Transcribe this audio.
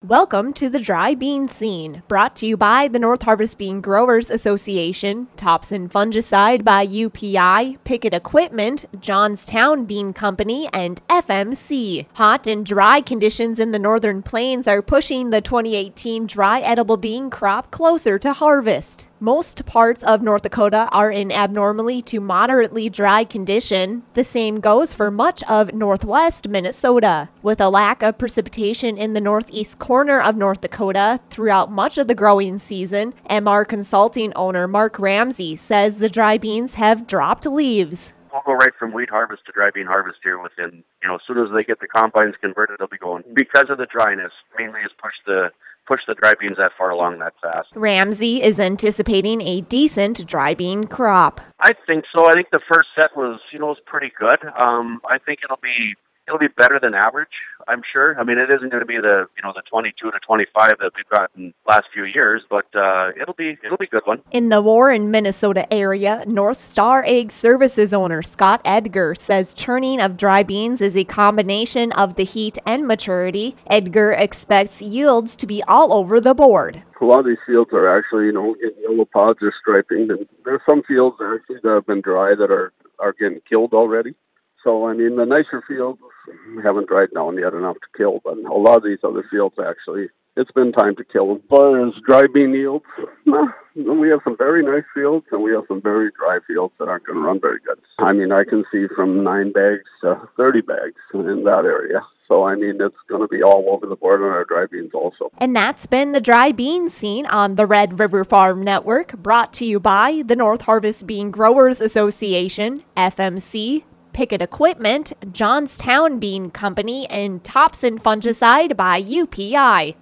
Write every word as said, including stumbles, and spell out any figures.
Welcome to the Dry Bean Scene, brought to you by the North Harvest Bean Growers Association, Thompson Fungicide by U P I, Pickett Equipment, Johnstown Bean Company, and F M C. Hot and dry conditions in the northern plains are pushing the twenty eighteen dry edible bean crop closer to harvest. Most parts of North Dakota are in abnormally to moderately dry condition. The same goes for much of northwest Minnesota. With a lack of precipitation in the northeast corner of North Dakota throughout much of the growing season, M R Consulting owner Mark Ramsey says the dry beans have dropped leaves. We'll go right from wheat harvest to dry bean harvest here within, you know, as soon as they get the combines converted, they'll be going. Because of the dryness, mainly has pushed the push the dry beans that far along that fast. Ramsey is anticipating a decent dry bean crop. I think so. I think the first set was, you know, was pretty good. Um, I think it'll be it'll be better than average, I'm sure. I mean, it isn't going to be the, you know, the twenty-two to twenty-five that we've gotten last few years, but uh, it'll be it'll be a good one. In the Warren, Minnesota area, North Star Ag Services owner Scott Edgar says churning of dry beans is a combination of the heat and maturity. Edgar expects yields to be all over the board. A lot of these fields are actually, you know, getting yellow pods or striping, and there's some fields actually that have been dry that are, are getting killed already. So, I mean, the nicer fields haven't dried down yet enough to kill, but a lot of these other fields actually, it's been time to kill them. As far as dry bean yields, nah, we have some very nice fields, and we have some very dry fields that aren't going to run very good. I mean, I can see from nine bags to thirty bags in that area. So, I mean, it's going to be all over the board on our dry beans also. And that's been the Dry Bean Scene on the Red River Farm Network, brought to you by the North Harvest Bean Growers Association, F M C, Pickett Equipment, Johnstown Bean Company, and Thompson Fungicide by U P I.